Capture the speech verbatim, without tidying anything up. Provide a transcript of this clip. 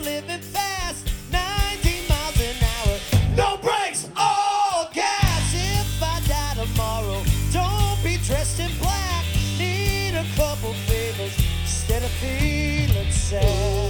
I'm living fast, nineteen miles an hour. No brakes, all gas. If I die tomorrow, don't be dressed in black. Need a couple favors instead of feeling sad.